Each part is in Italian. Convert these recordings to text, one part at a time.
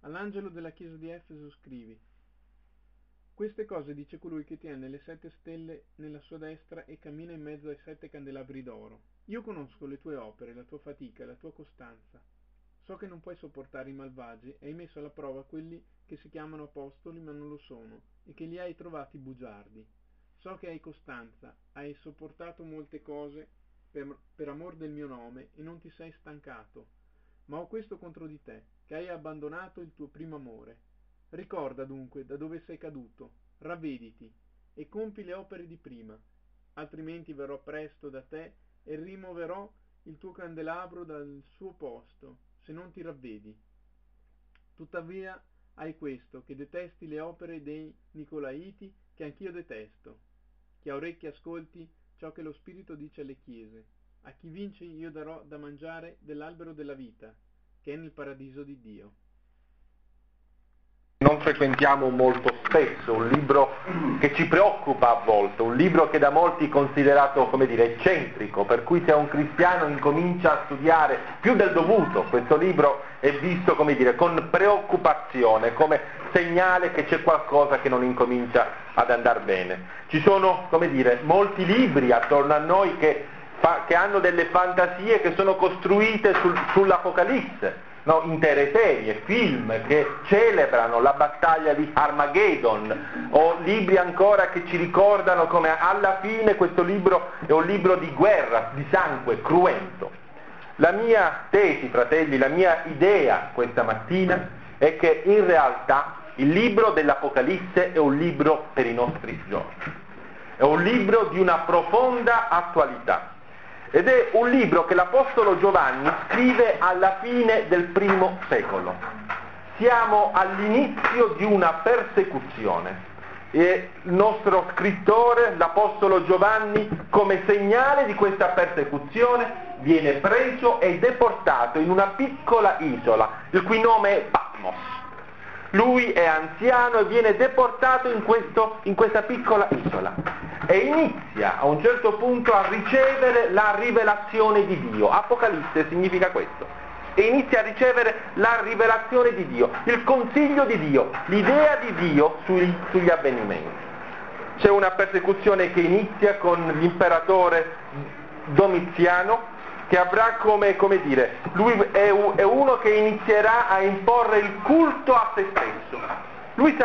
All'angelo della chiesa di Efeso scrivi: queste cose dice colui che tiene le 7 stelle nella sua destra e cammina in mezzo ai 7 candelabri d'oro. Io conosco le tue opere, la tua fatica e la tua costanza. So che non puoi sopportare i malvagi e hai messo alla prova quelli che si chiamano apostoli ma non lo sono, e che li hai trovati bugiardi. So che hai costanza, hai sopportato molte cose per amor del mio nome e non ti sei stancato. Ma ho questo contro di te, che hai abbandonato il tuo primo amore. Ricorda dunque da dove sei caduto, ravvediti e compi le opere di prima, altrimenti verrò presto da te e rimuoverò il tuo candelabro dal suo posto, se non ti ravvedi. Tuttavia hai questo, che detesti le opere dei Nicolaiti, che anch'io detesto. Chi ha orecchi ascolti ciò che lo Spirito dice alle chiese. A chi vince io darò da mangiare dell'albero della vita, che è nel paradiso di Dio. Non frequentiamo molto spesso, un libro che ci preoccupa a volte, un libro che da molti è considerato, come dire, eccentrico, per cui se un cristiano incomincia a studiare più del dovuto questo libro è visto, come dire, con preoccupazione, come segnale che c'è qualcosa che non incomincia ad andar bene. Ci sono, come dire, molti libri attorno a noi che hanno delle fantasie che sono costruite sull'Apocalisse. No, intere serie, film che celebrano la battaglia di Armageddon, o libri ancora che ci ricordano come alla fine questo libro è un libro di guerra, di sangue cruento. La mia tesi, fratelli, la mia idea questa mattina è che in realtà il libro dell'Apocalisse è un libro per i nostri giorni, è un libro di una profonda attualità. Ed è un libro che l'Apostolo Giovanni scrive alla fine del primo secolo. Siamo all'inizio di una persecuzione e il nostro scrittore, l'Apostolo Giovanni, come segnale di questa persecuzione, viene preso e deportato in una piccola isola, il cui nome è Patmos. Lui è anziano e viene deportato in questa piccola isola e inizia a un certo punto a ricevere la rivelazione di Dio. Apocalisse significa questo. E inizia a ricevere la rivelazione di Dio, il consiglio di Dio, l'idea di Dio sugli avvenimenti. C'è una persecuzione che inizia con l'imperatore Domiziano, che avrà come dire, lui è uno che inizierà a imporre il culto a se stesso. Lui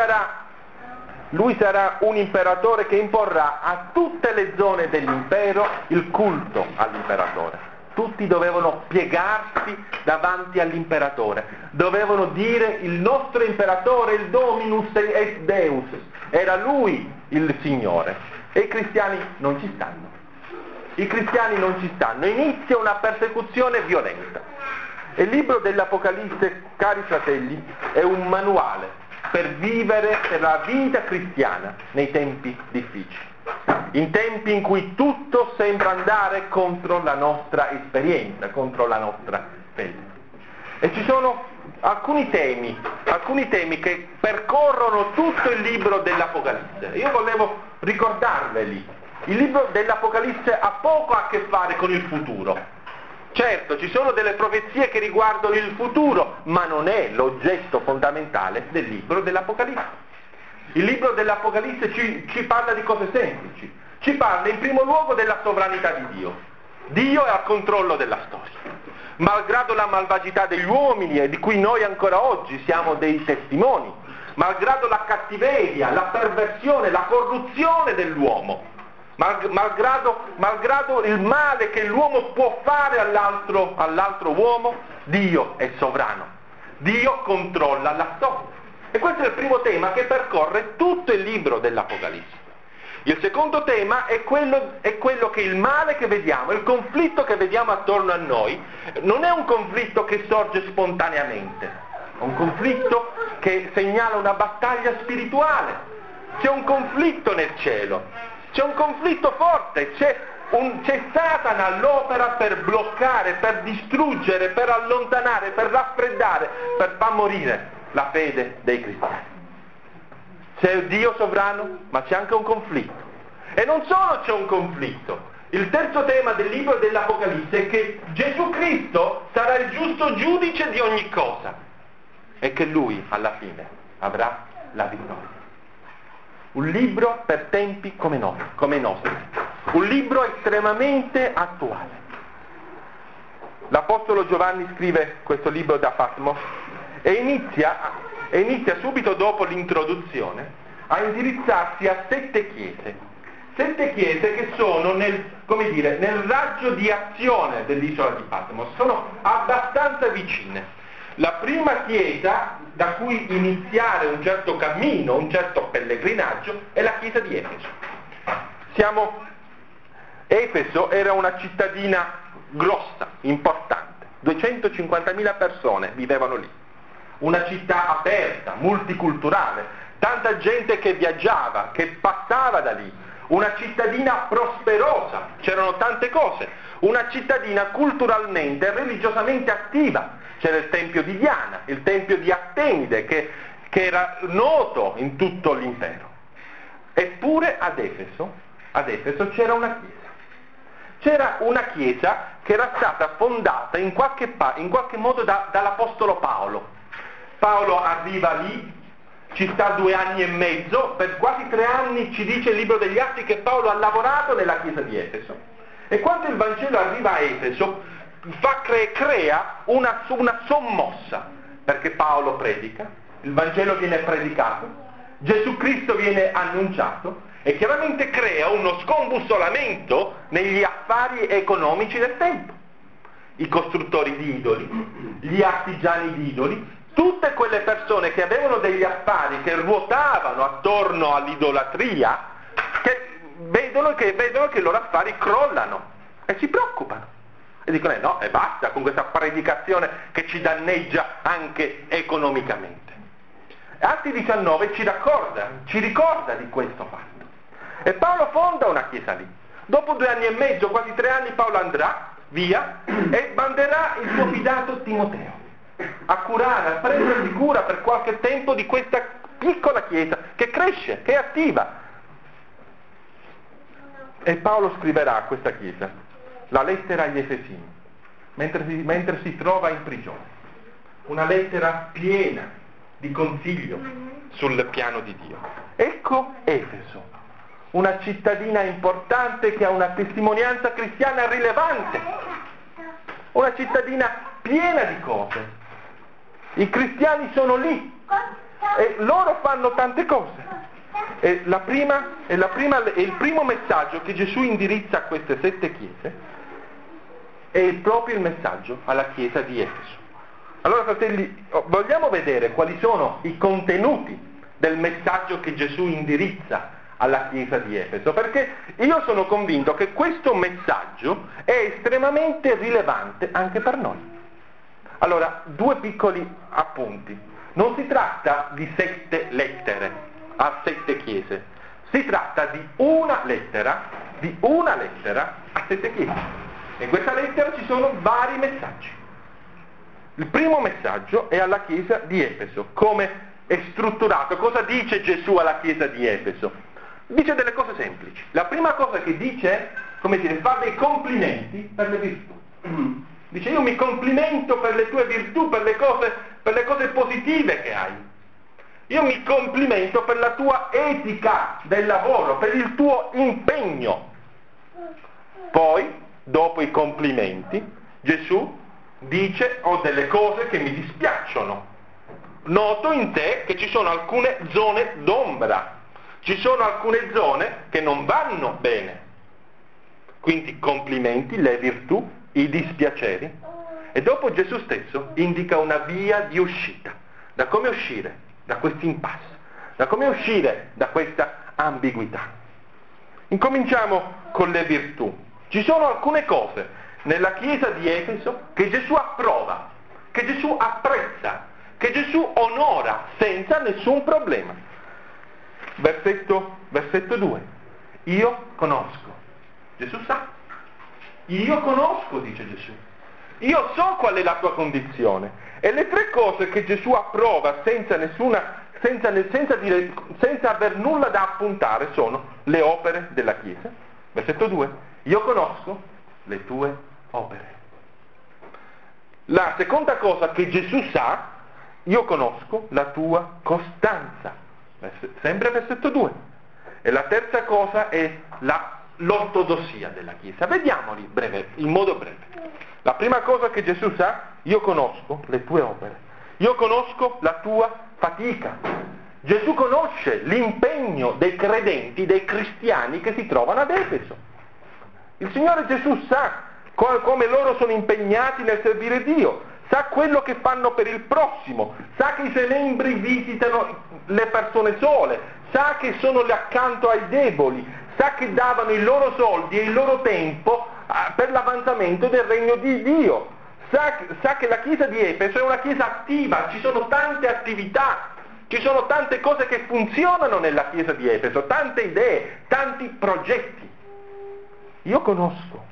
sarà un imperatore che imporrà a tutte le zone dell'impero il culto all'imperatore. Tutti dovevano piegarsi davanti all'imperatore, dovevano dire il nostro imperatore, il Dominus est Deus, era lui il Signore. E i cristiani non ci stanno. I cristiani non ci stanno, inizia una persecuzione violenta. E il libro dell'Apocalisse, cari fratelli, è un manuale per vivere per la vita cristiana nei tempi difficili, in tempi in cui tutto sembra andare contro la nostra esperienza, contro la nostra fede. E ci sono alcuni temi che percorrono tutto il libro dell'Apocalisse. Io volevo ricordarveli. Il libro dell'Apocalisse ha poco a che fare con il futuro. Certo, ci sono delle profezie che riguardano il futuro, ma non è l'oggetto fondamentale del libro dell'Apocalisse. Il libro dell'Apocalisse ci parla di cose semplici. Ci parla in primo luogo della sovranità di Dio. Dio è al controllo della storia. Malgrado la malvagità degli uomini, e di cui noi ancora oggi siamo dei testimoni, malgrado la cattiveria, la perversione, la corruzione dell'uomo, malgrado il male che l'uomo può fare all'altro uomo, Dio è sovrano. Dio controlla la storia. E questo è il primo tema che percorre tutto il libro dell'Apocalisse. Il secondo tema è quello che il male che vediamo, il conflitto che vediamo attorno a noi, non è un conflitto che sorge spontaneamente, è un conflitto che segnala una battaglia spirituale. C'è un conflitto nel cielo, c'è un conflitto forte, c'è Satana all'opera per bloccare, per distruggere, per allontanare, per raffreddare, per far morire la fede dei cristiani. C'è Dio sovrano, ma c'è anche un conflitto. E non solo c'è un conflitto. Il terzo tema del libro dell'Apocalisse è che Gesù Cristo sarà il giusto giudice di ogni cosa. e che lui alla fine avrà la vittoria. Un libro per tempi come i nostri, un libro estremamente attuale. L'Apostolo Giovanni scrive questo libro da Patmos e inizia subito dopo l'introduzione a indirizzarsi a 7 chiese. 7 chiese che sono nel raggio di azione dell'isola di Patmos, sono abbastanza vicine. La prima chiesa da cui iniziare un certo cammino, un certo pellegrinaggio, è la chiesa di Efeso. Efeso era una cittadina grossa, importante, 250.000 persone vivevano lì. Una città aperta, multiculturale, tanta gente che viaggiava, che passava da lì. Una cittadina prosperosa, c'erano tante cose. Una cittadina culturalmente e religiosamente attiva. C'era il tempio di Diana, il tempio di Artemide, che era noto in tutto l'impero. Eppure ad Efeso c'era una chiesa. C'era una chiesa che era stata fondata in qualche modo dall'Apostolo Paolo. Paolo arriva lì, ci sta 2 anni e mezzo, per quasi 3 anni ci dice il libro degli Atti che Paolo ha lavorato nella chiesa di Efeso. E quando il Vangelo arriva a Efeso, crea una sommossa, perché Paolo predica, il Vangelo viene predicato, Gesù Cristo viene annunciato e chiaramente crea uno scombussolamento negli affari economici del tempo. I costruttori di idoli, gli artigiani di idoli, tutte quelle persone che avevano degli affari che ruotavano attorno all'idolatria, che vedono che i loro affari crollano e si preoccupano. E dicono no, e basta con questa predicazione che ci danneggia anche economicamente. Atti 19 ci ricorda di questo fatto. E Paolo fonda una chiesa lì. Dopo 2 anni e mezzo, quasi 3 anni, Paolo andrà via e manderà il suo fidato Timoteo a prendersi cura per qualche tempo di questa piccola chiesa che cresce, che è attiva. E Paolo scriverà a questa chiesa la lettera agli Efesini, mentre si trova in prigione. Una lettera piena di consiglio sul piano di Dio. Ecco Efeso, una cittadina importante che ha una testimonianza cristiana rilevante, una cittadina piena di cose. I cristiani sono lì e loro fanno tante cose. E il primo messaggio che Gesù indirizza a queste 7 chiese è proprio il messaggio alla chiesa di Efeso. Allora, fratelli, vogliamo vedere quali sono i contenuti del messaggio che Gesù indirizza alla chiesa di Efeso, perché io sono convinto che questo messaggio è estremamente rilevante anche per noi. Allora, 2 piccoli appunti. Non si tratta di 7 lettere a 7 chiese, si tratta di una lettera a 7 chiese. In questa lettera ci sono vari messaggi. Il primo messaggio è alla chiesa di Efeso. Come è strutturato? Cosa dice Gesù alla chiesa di Efeso? Dice delle cose semplici. La prima cosa che dice è, fa dei complimenti per le virtù. Dice, io mi complimento per le tue virtù, per le cose positive che hai. Io mi complimento per la tua etica del lavoro, per il tuo impegno. Poi, dopo i complimenti, Gesù dice, ho delle cose che mi dispiacciono. Noto in te che ci sono alcune zone d'ombra, ci sono alcune zone che non vanno bene. Quindi complimenti, le virtù, i dispiaceri. E dopo Gesù stesso indica una via di uscita, da come uscire da questo impasse, da come uscire da questa ambiguità. Incominciamo con le virtù. Ci sono alcune cose nella chiesa di Efeso che Gesù approva, che Gesù apprezza, che Gesù onora senza nessun problema. Versetto 2. Io conosco. Gesù sa. Io conosco, dice Gesù. Io so qual è la tua condizione. E le 3 cose che Gesù approva senza aver nulla da appuntare sono le opere della Chiesa. Versetto 2. Io conosco le tue opere. La seconda cosa che Gesù sa io conosco la tua costanza. Sempre versetto 2. E la terza cosa è l'ortodossia della Chiesa. Vediamoli in modo breve. La prima cosa che Gesù sa: io conosco le tue opere, io conosco la tua fatica. Gesù conosce l'impegno dei credenti, dei cristiani che si trovano ad Efeso. Il Signore Gesù sa come loro sono impegnati nel servire Dio, sa quello che fanno per il prossimo, sa che i suoi membri visitano le persone sole, sa che sono lì accanto ai deboli, sa che davano i loro soldi e il loro tempo per l'avanzamento del regno di Dio, sa che la Chiesa di Efeso è una Chiesa attiva, ci sono tante attività, ci sono tante cose che funzionano nella Chiesa di Efeso, tante idee, tanti progetti. Io conosco.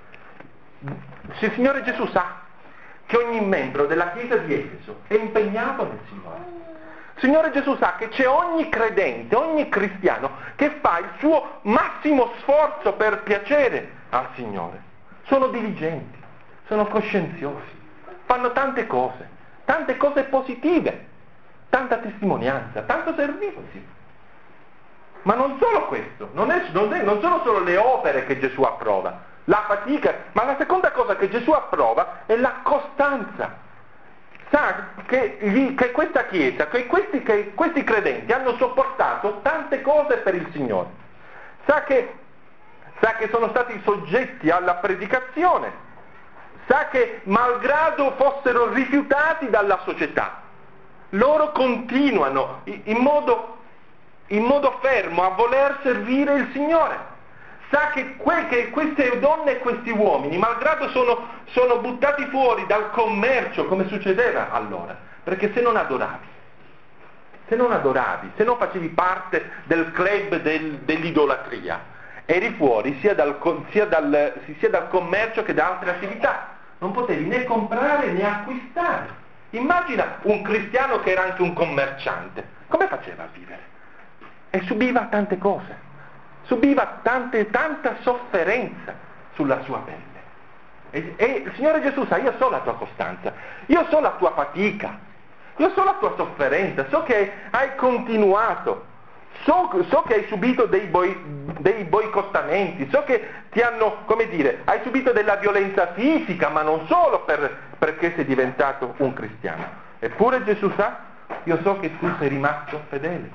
Il Signore Gesù sa che ogni membro della Chiesa di Efeso è impegnato nel Signore. Il Signore Gesù sa che c'è ogni credente, ogni cristiano che fa il suo massimo sforzo per piacere al Signore. Sono diligenti, sono coscienziosi, fanno tante cose positive, tanta testimonianza, tanto servizio. Ma non solo questo, non sono solo le opere che Gesù approva, la fatica, ma la seconda cosa che Gesù approva è la costanza. Sa che questa Chiesa, che questi credenti hanno sopportato tante cose per il Signore. Sa che sono stati soggetti alla predicazione, sa che malgrado fossero rifiutati dalla società, loro continuano in modo fermo a voler servire il Signore. Sa che queste donne e questi uomini, malgrado sono buttati fuori dal commercio, come succedeva allora, perché se non adoravi, se non facevi parte del club dell'idolatria, eri fuori sia dal commercio che da altre attività, non potevi né comprare né acquistare. Immagina un cristiano che era anche un commerciante, come faceva a vivere? E subiva tante cose. Subiva tanta sofferenza sulla sua pelle. E il Signore Gesù sa: io so la tua costanza, io so la tua fatica, io so la tua sofferenza, so che hai continuato, so che hai subito dei boicottamenti, so che hai subito della violenza fisica, ma non solo perché sei diventato un cristiano. Eppure Gesù sa: io so che tu sei rimasto fedele.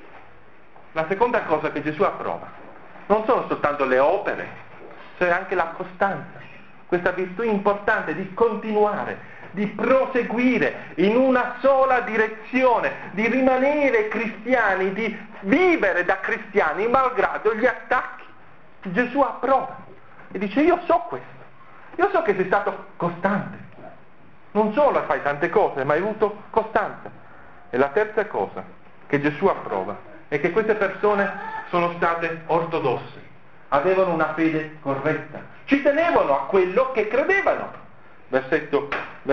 La seconda cosa che Gesù approva non sono soltanto le opere, c'è anche la costanza, questa virtù importante di continuare, di proseguire in una sola direzione, di rimanere cristiani, di vivere da cristiani malgrado gli attacchi. Gesù approva e dice: io so questo, io so che sei stato costante, non solo fai tante cose, ma hai avuto costanza. E la terza cosa che Gesù approva e che queste persone sono state ortodosse, avevano una fede corretta, ci tenevano a quello che credevano. Versetto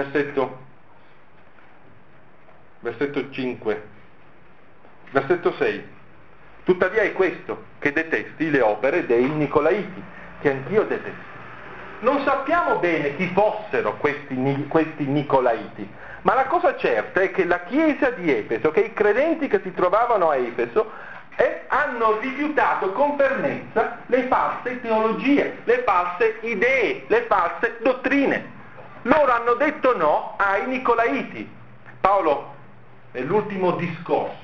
5, versetto 6. Tuttavia è questo che detesti le opere dei Nicolaiti, che anch'io detesto. Non sappiamo bene chi fossero questi Nicolaiti, ma la cosa certa è che la Chiesa di Efeso, che i credenti che si trovavano a Efeso, hanno rifiutato con fermezza le false teologie, le false idee, le false dottrine. Loro hanno detto no ai Nicolaiti. Paolo, nell'ultimo discorso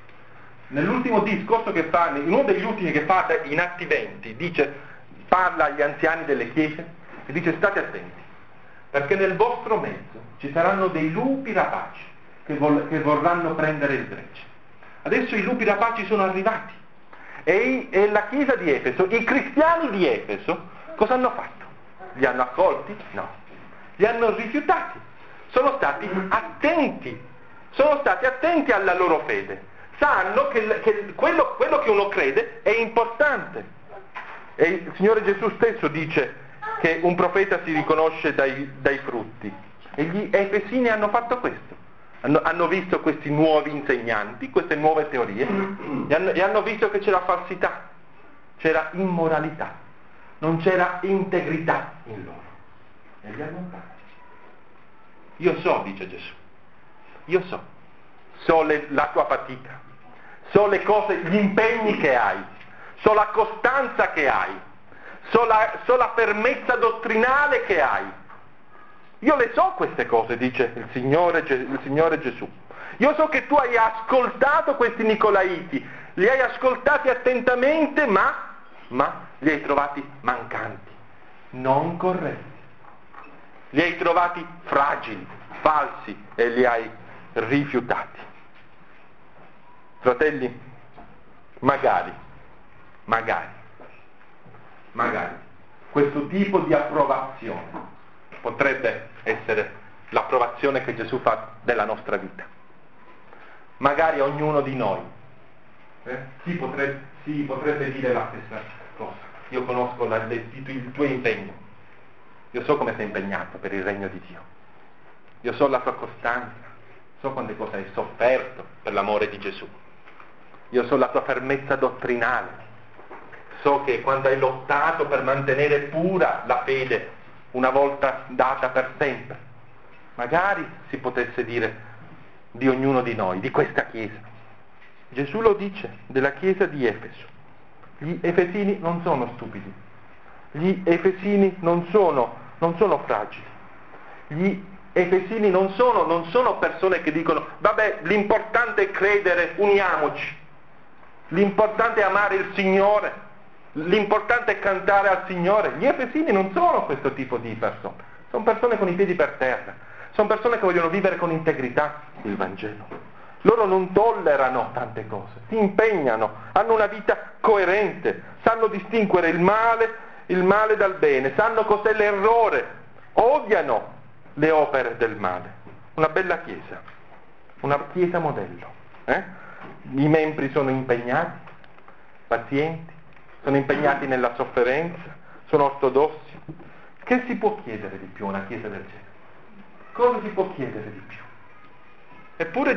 che fa, in uno degli ultimi che fa in Atti 20, parla agli anziani delle chiese e dice: state attenti, perché nel vostro mezzo ci saranno dei lupi rapaci che vorranno prendere il gregge. Adesso i lupi rapaci sono arrivati e la Chiesa di Efeso, i cristiani di Efeso, cosa hanno fatto? Li hanno accolti? No. Li hanno rifiutati. Sono stati attenti alla loro fede. Sanno che quello che uno crede è importante. E il Signore Gesù stesso dice che un profeta si riconosce dai frutti. E gli Efesini hanno fatto questo. Hanno visto questi nuovi insegnanti, queste nuove teorie, e hanno visto che c'era falsità, c'era immoralità, non c'era integrità in loro. E li hanno andati. Io so, dice Gesù, io so la tua fatica, so le cose, gli impegni che hai, so la costanza che hai, so la fermezza dottrinale che hai. Io le so queste cose, dice il Signore Gesù. Io so che tu hai ascoltato questi Nicolaiti, li hai ascoltati attentamente, ma li hai trovati mancanti, non corretti. Li hai trovati fragili, falsi e li hai rifiutati. Fratelli, magari questo tipo di approvazione potrebbe essere l'approvazione che Gesù fa della nostra vita. Magari ognuno di noi si potrebbe dire la stessa cosa. Io conosco il tuo impegno. Io so come sei impegnato per il regno di Dio. Io so la tua costanza, so quante cose hai sofferto per l'amore di Gesù. Io so la tua fermezza dottrinale. So che quando hai lottato per mantenere pura la fede una volta data per sempre. Magari si potesse dire di ognuno di noi, di questa Chiesa. Gesù lo dice della Chiesa di Efeso. Gli Efesini non sono stupidi. Gli Efesini non sono fragili. Gli Efesini non sono persone che dicono vabbè, l'importante è credere, uniamoci. L'importante è amare il Signore. L'importante è cantare al Signore. Gli Efesini non sono questo tipo di persone. Sono persone con i piedi per terra. Sono persone che vogliono vivere con integrità il Vangelo. Loro non tollerano tante cose, si impegnano, hanno una vita coerente, sanno distinguere il male dal bene, sanno cos'è l'errore, odiano le opere del male. Una bella Chiesa, una Chiesa modello. I membri sono impegnati, pazienti, sono impegnati nella sofferenza, sono ortodossi. Che si può chiedere di più a una Chiesa del genere? Cosa si può chiedere di più? Eppure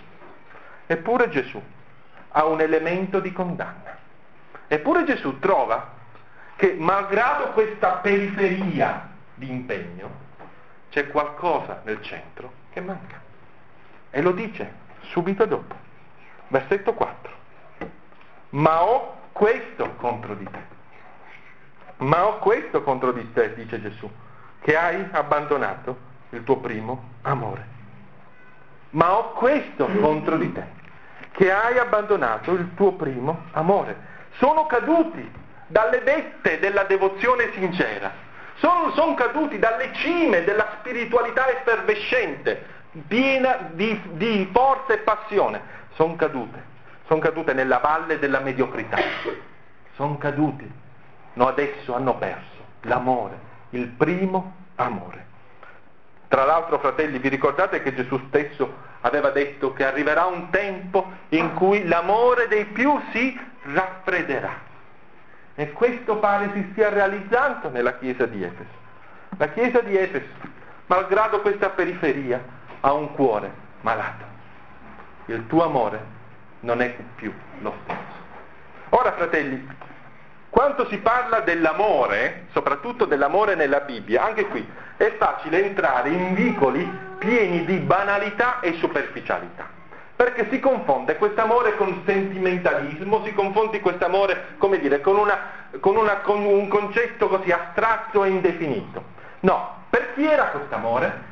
Gesù ha un elemento di condanna. Eppure Gesù trova che malgrado questa periferia di impegno c'è qualcosa nel centro che manca. E lo dice subito dopo. Versetto 4. Ma ho questo contro di te. Ma ho questo contro di te, dice Gesù, che hai abbandonato il tuo primo amore. Ma ho questo contro di te, che hai abbandonato il tuo primo amore. Sono caduti dalle vette della devozione sincera, sono caduti dalle cime della spiritualità effervescente, piena di forza e passione. Sono cadute nella valle della mediocrità. Sono caduti, no, adesso hanno perso l'amore, il primo amore. Tra l'altro, fratelli, vi ricordate che Gesù stesso aveva detto che arriverà un tempo in cui l'amore dei più si raffredderà. E questo pare si stia realizzando nella Chiesa di Efeso. La Chiesa di Efeso, malgrado questa periferia, ha un cuore malato. Il tuo amore non è più lo stesso. Ora, fratelli, quando si parla dell'amore, soprattutto dell'amore nella Bibbia, anche qui è facile entrare in vicoli pieni di banalità e superficialità, perché si confonde quest'amore con sentimentalismo, si confonde quest'amore, come dire, con un concetto così astratto e indefinito. No, per chi era quest'amore?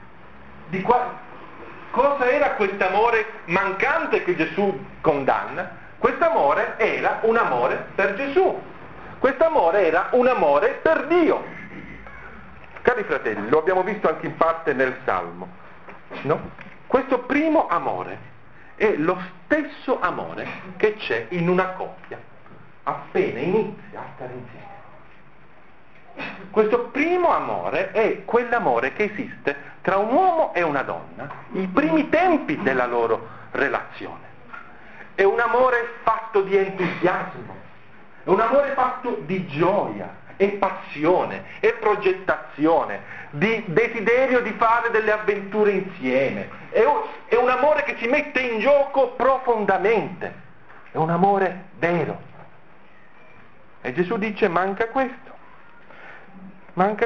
Cosa era quest'amore mancante che Gesù condanna? Quest'amore era un amore per Gesù. Quest'amore era un amore per Dio. Cari fratelli, lo abbiamo visto anche in parte nel Salmo, no? Questo primo amore è lo stesso amore che c'è in una coppia appena inizia a stare insieme. Questo primo amore è quell'amore che esiste tra un uomo e una donna, i primi tempi della loro relazione. È un amore fatto di entusiasmo, è un amore fatto di gioia, e passione, e progettazione, di desiderio di fare delle avventure insieme. È un amore che si mette in gioco profondamente, è un amore vero. E Gesù dice: manca questo.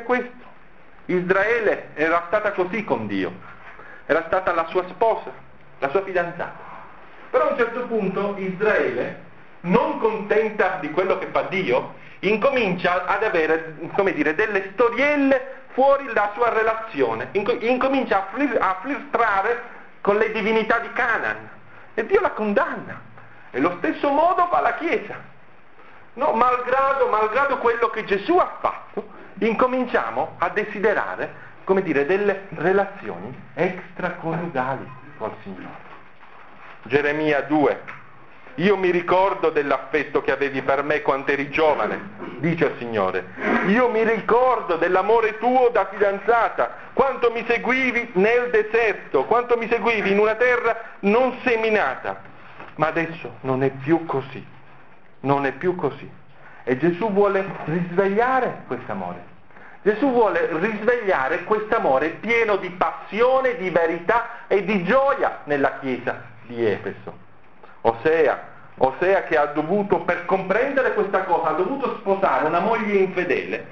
Israele era stata così con Dio, era stata la sua sposa, la sua fidanzata. Però a un certo punto Israele, non contenta di quello che fa Dio, incomincia ad avere, come dire, delle storielle fuori la sua relazione, incomincia a flirtare con le divinità di Canaan e Dio la condanna. E lo stesso modo fa la Chiesa. No, malgrado quello che Gesù ha fatto, incominciamo a desiderare, come dire, delle relazioni extraconiugali col Signore. Geremia 2. Io mi ricordo dell'affetto che avevi per me quando eri giovane, dice il Signore. Io mi ricordo dell'amore tuo da fidanzata, quanto mi seguivi nel deserto, quanto mi seguivi in una terra non seminata. Ma adesso non è più così, non è più così. E Gesù vuole risvegliare quest'amore. Gesù vuole risvegliare quest'amore pieno di passione, di verità e di gioia nella chiesa di Efeso. Osea che ha dovuto, per comprendere questa cosa, ha dovuto sposare una moglie infedele,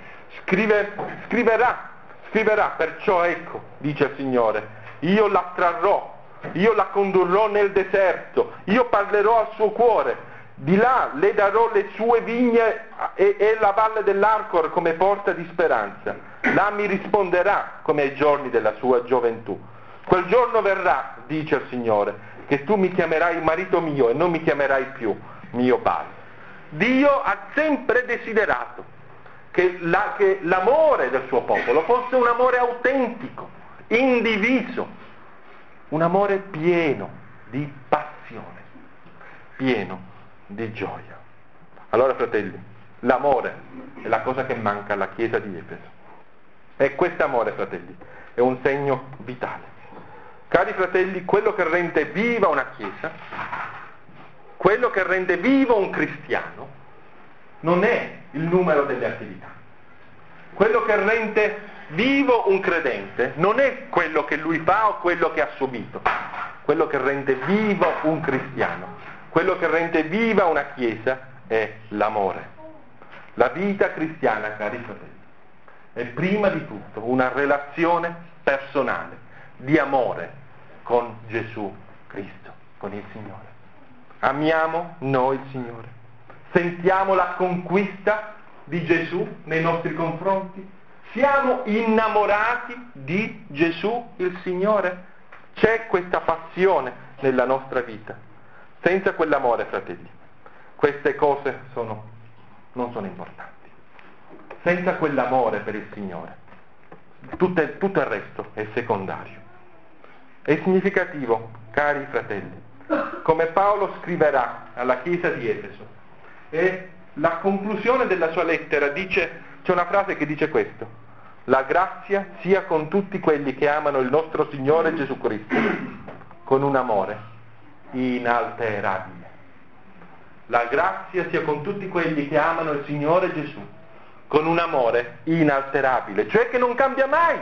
scriverà, perciò ecco, dice il Signore, io la trarrò, io la condurrò nel deserto, io parlerò al suo cuore, di là le darò le sue vigne e la valle dell'Arcor come porta di speranza, là mi risponderà come ai giorni della sua gioventù. Quel giorno verrà, dice il Signore, che tu mi chiamerai marito mio e non mi chiamerai più mio padre. Dio ha sempre desiderato che l'amore del suo popolo fosse un amore autentico, indiviso, un amore pieno di passione, pieno di gioia. Allora, fratelli, l'amore è la cosa che manca alla Chiesa di Efeso. E quest'amore, fratelli, è un segno vitale. Cari fratelli, quello che rende viva una Chiesa, quello che rende vivo un cristiano, non è il numero delle attività. Quello che rende vivo un credente non è quello che lui fa o quello che ha subito. Quello che rende vivo un cristiano, quello che rende viva una Chiesa è l'amore. La vita cristiana, cari fratelli, è prima di tutto una relazione personale di amore con Gesù Cristo, con il Signore. Amiamo noi il Signore. Sentiamo la conquista di Gesù nei nostri confronti. Siamo innamorati di Gesù il Signore. C'è questa passione nella nostra vita. Senza quell'amore, fratelli, queste cose non sono importanti. Senza quell'amore per il Signore, tutto il resto è secondario. È significativo, cari fratelli, come Paolo scriverà alla Chiesa di Efeso, e la conclusione della sua lettera dice, c'è una frase che dice questo: la grazia sia con tutti quelli che amano il nostro Signore Gesù Cristo con un amore inalterabile. La grazia sia con tutti quelli che amano il Signore Gesù con un amore inalterabile, cioè che non cambia mai.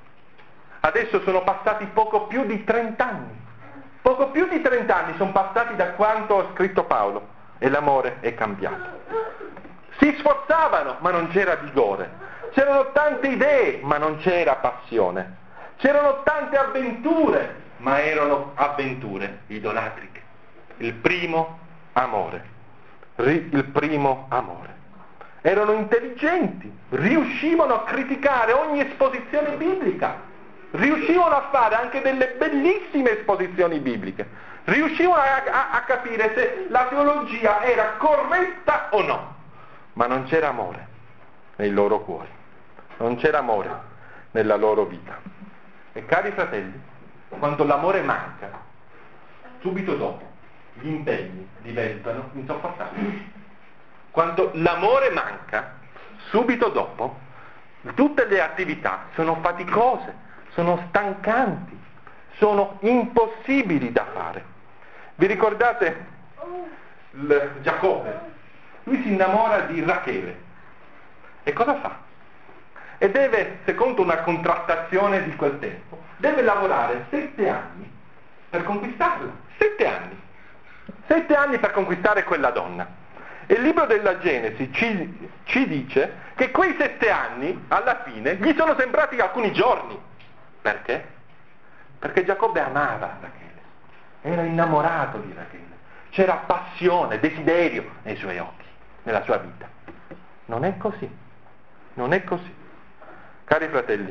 Adesso sono passati poco più di 30 anni. Poco più di 30 anni sono passati da quanto ha scritto Paolo e l'amore è cambiato. Si sforzavano, ma non c'era vigore. C'erano tante idee, ma non c'era passione. C'erano tante avventure, ma erano avventure idolatriche. Il primo amore. Il primo amore. Erano intelligenti, riuscivano a criticare ogni esposizione biblica. Riuscivano a fare anche delle bellissime esposizioni bibliche, riuscivano a capire se la teologia era corretta o no, ma non c'era amore nei loro cuori, non c'era amore nella loro vita. E cari fratelli, quando l'amore manca, subito dopo gli impegni diventano insopportabili. Quando l'amore manca, subito dopo tutte le attività sono faticose, sono stancanti, sono impossibili da fare. Vi ricordate Giacobbe? Lui si innamora di Rachele. E cosa fa? E deve, secondo una contrattazione di quel tempo, deve lavorare 7 anni per conquistarla. 7 anni. 7 anni per conquistare quella donna. E il libro della Genesi ci dice che quei 7 anni, alla fine, gli sono sembrati alcuni giorni. Perché? Perché Giacobbe amava Rachele. era innamorato di Rachele, c'era passione, desiderio nei suoi occhi, nella sua vita. Non è così, non è così. Cari fratelli,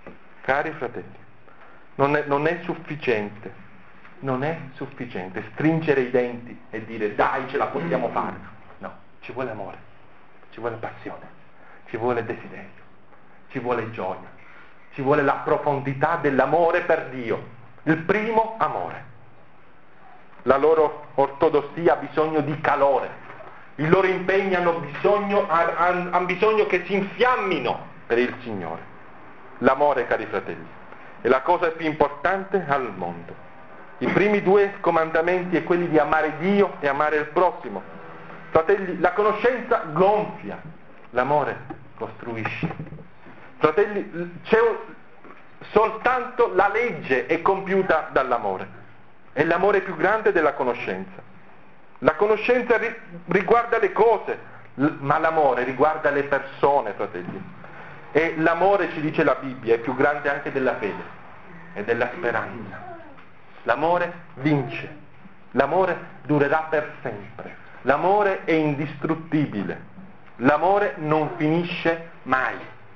non è sufficiente, non è sufficiente stringere i denti e dire dai, ce la possiamo fare. No, ci vuole amore, ci vuole passione, ci vuole desiderio, ci vuole gioia, ci vuole la profondità dell'amore per Dio, il primo amore. La loro ortodossia ha bisogno di calore, i loro impegni hanno bisogno che si infiammino per il Signore. L'amore, cari fratelli, è la cosa più importante al mondo. I primi 2 comandamenti è quelli di amare Dio e amare il prossimo. Fratelli, la conoscenza gonfia, l'amore costruisce. Fratelli, soltanto la legge è compiuta dall'amore. È l'amore più grande della conoscenza. La conoscenza riguarda le cose, ma l'amore riguarda le persone, fratelli. E l'amore, ci dice la Bibbia, è più grande anche della fede e della speranza. L'amore vince, l'amore durerà per sempre, l'amore è indistruttibile, l'amore non finisce mai,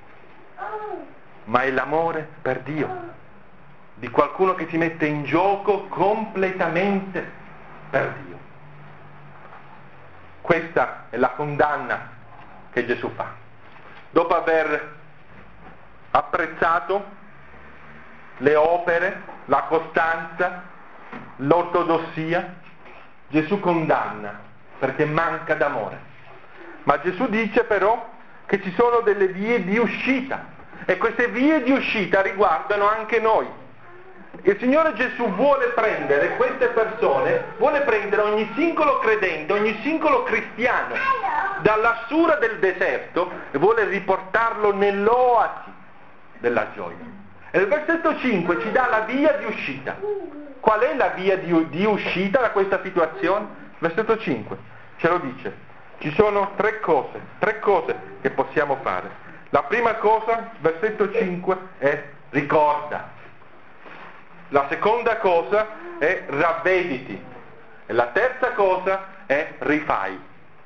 ma è l'amore per Dio, di qualcuno che si mette in gioco completamente per Dio. Questa è la condanna che Gesù fa. Dopo aver apprezzato le opere, la costanza, l'ortodossia, Gesù condanna perché manca d'amore. Ma Gesù dice però che ci sono delle vie di uscita e queste vie di uscita riguardano anche noi. Il Signore Gesù vuole prendere queste persone, vuole prendere ogni singolo credente, ogni singolo cristiano dall'assura del deserto e vuole riportarlo nell'oasi della gioia. E il versetto 5 ci dà la via di uscita. Qual è la via di uscita da questa situazione? Il versetto 5 ce lo dice. Ci sono tre cose che possiamo fare. La prima cosa, versetto 5, è ricorda. La seconda cosa è ravvediti. E la terza cosa è rifai.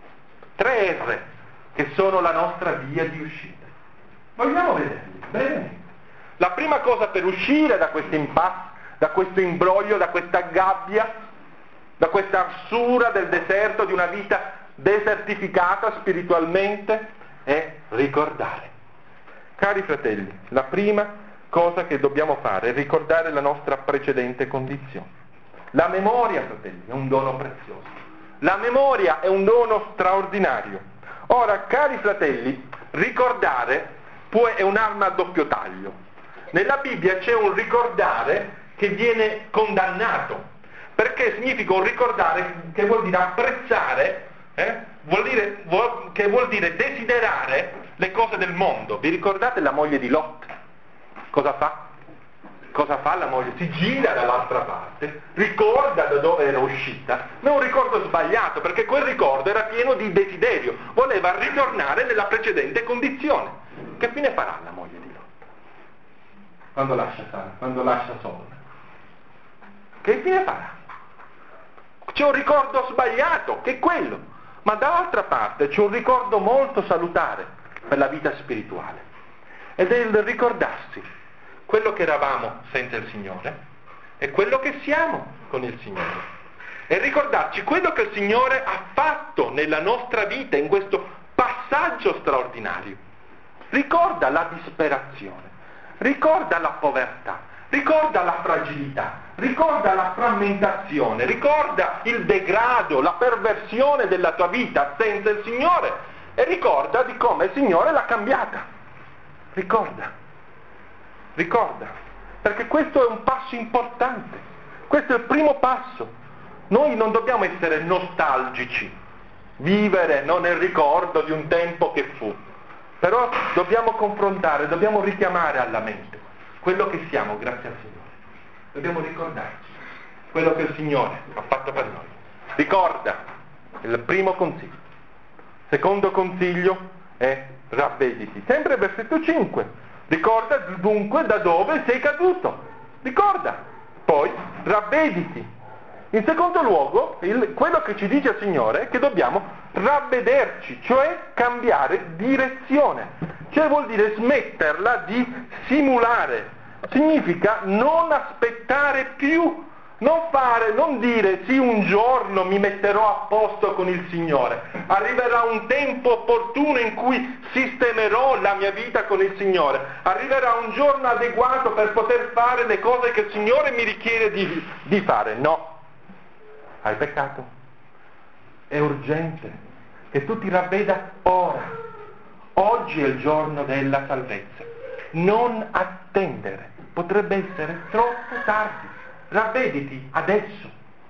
3 R che sono la nostra via di uscita. Vogliamo vederli? Bene. La prima cosa per uscire da questo impasse, da questo imbroglio, da questa gabbia, da questa arsura del deserto, di una vita desertificata spiritualmente, è ricordare. Cari fratelli, la prima cosa che dobbiamo fare è ricordare la nostra precedente condizione. La memoria, fratelli, è un dono prezioso. La memoria è un dono straordinario. Ora, cari fratelli, ricordare è un'arma a doppio taglio. Nella Bibbia c'è un ricordare che viene condannato, perché significa un ricordare che vuol dire apprezzare, che vuol dire desiderare le cose del mondo. Vi ricordate la moglie di Lot? Cosa fa? Cosa fa la moglie? Si gira dall'altra parte, ricorda da dove era uscita, ma è un ricordo sbagliato, perché quel ricordo era pieno di desiderio, voleva ritornare nella precedente condizione. Che fine farà la moglie di Lot? Quando lascia sola? Che fine farà? C'è un ricordo sbagliato, che è quello, ma dall'altra parte c'è un ricordo molto salutare per la vita spirituale, ed è il ricordarsi quello che eravamo senza il Signore e quello che siamo con il Signore, e ricordarci quello che il Signore ha fatto nella nostra vita in questo passaggio straordinario. Ricorda la disperazione, ricorda la povertà, ricorda la fragilità, ricorda la frammentazione, ricorda il degrado, la perversione della tua vita senza il Signore, e ricorda di come il Signore l'ha cambiata. Ricorda, perché questo è un passo importante, questo è il primo passo. Noi non dobbiamo essere nostalgici, vivere nel ricordo di un tempo che fu, però dobbiamo confrontare, dobbiamo richiamare alla mente quello che siamo grazie al Signore. Dobbiamo ricordarci quello che il Signore ha fatto per noi. Ricorda, il primo consiglio. Secondo consiglio è ravvediti. Sempre versetto 5. Ricorda dunque da dove sei caduto. Ricorda. Poi ravvediti. In secondo luogo, quello che ci dice il Signore è che dobbiamo ravvederci, cioè cambiare direzione. Cioè vuol dire smetterla di simulare. Significa non aspettare più, non dire sì, un giorno mi metterò a posto con il Signore, arriverà un tempo opportuno in cui sistemerò la mia vita con il Signore, arriverà un giorno adeguato per poter fare le cose che il Signore mi richiede di fare. No, hai peccato, è urgente che tu ti ravveda ora, oggi è il giorno della salvezza, non attendere, potrebbe essere troppo tardi. Ravvediti adesso,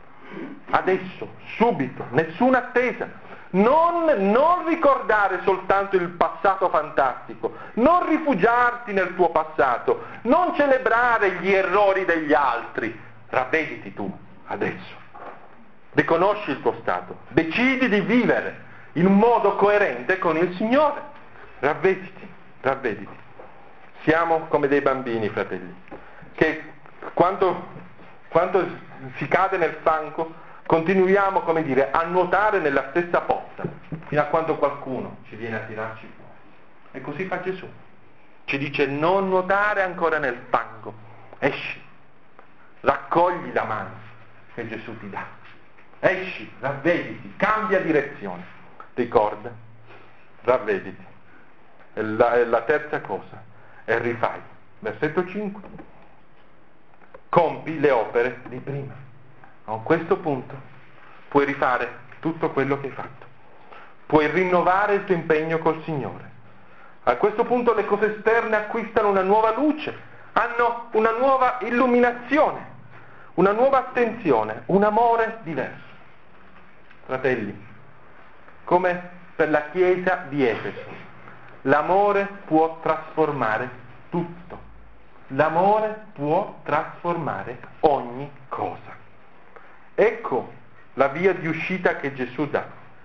subito, nessuna attesa. Non ricordare soltanto il passato fantastico, non rifugiarti nel tuo passato, non celebrare gli errori degli altri. Ravvediti tu, adesso. Riconosci il tuo stato, decidi di vivere in un modo coerente con il Signore. Ravvediti. Siamo come dei bambini, fratelli, che quando si cade nel fango, continuiamo, a nuotare nella stessa pozza, fino a quando qualcuno ci viene a tirarci fuori. E così fa Gesù. Ci dice non nuotare ancora nel fango, esci, raccogli la mano che Gesù ti dà. Esci, ravvediti, cambia direzione. Ricorda, ravvediti. E la terza cosa è rifai. Versetto 5. Compi le opere di prima. A questo punto puoi rifare tutto quello che hai fatto. Puoi rinnovare il tuo impegno col Signore. A questo punto le cose esterne acquistano una nuova luce, hanno una nuova illuminazione, una nuova attenzione, un amore diverso. Fratelli, come per la Chiesa di Efeso, l'amore può trasformare tutto. L'amore può trasformare ogni cosa. Ecco la via di uscita che Gesù dà.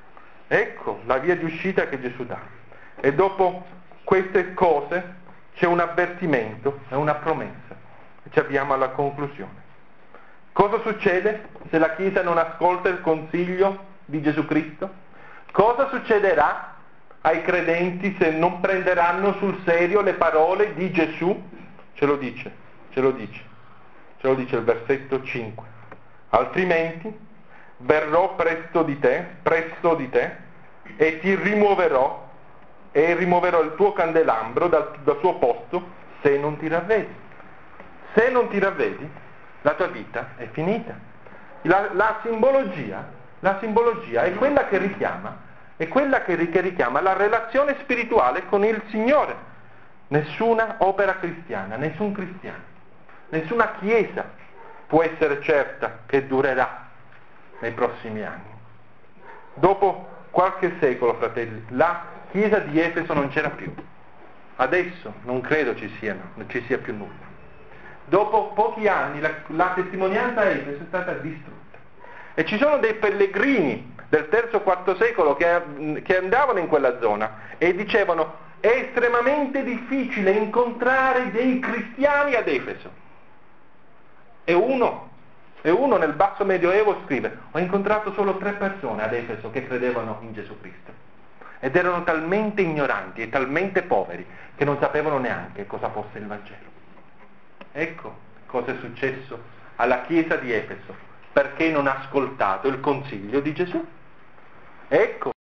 E dopo queste cose c'è un avvertimento e una promessa. E ci abbiamo alla conclusione. Cosa succede se la Chiesa non ascolta il consiglio di Gesù Cristo? Cosa succederà ai credenti se non prenderanno sul serio le parole di Gesù? Ce lo dice il versetto 5. Altrimenti verrò presto di te, e ti rimuoverò il tuo candelabro dal suo posto se non ti ravvedi. Se non ti ravvedi, la tua vita è finita. La simbologia è quella che richiama la relazione spirituale con il Signore. Nessuna opera cristiana, nessun cristiano, nessuna chiesa può essere certa che durerà nei prossimi anni. Dopo qualche secolo, fratelli, la chiesa di Efeso non c'era più. Adesso non credo ci sia più nulla. Dopo pochi anni la testimonianza a Efeso è stata distrutta. E ci sono dei pellegrini del III-IV secolo che andavano in quella zona e dicevano: è estremamente difficile incontrare dei cristiani ad Efeso. E uno nel basso medioevo scrive: ho incontrato solo 3 persone ad Efeso che credevano in Gesù Cristo. Ed erano talmente ignoranti e talmente poveri che non sapevano neanche cosa fosse il Vangelo. Ecco cosa è successo alla Chiesa di Efeso, perché non ha ascoltato il consiglio di Gesù. Ecco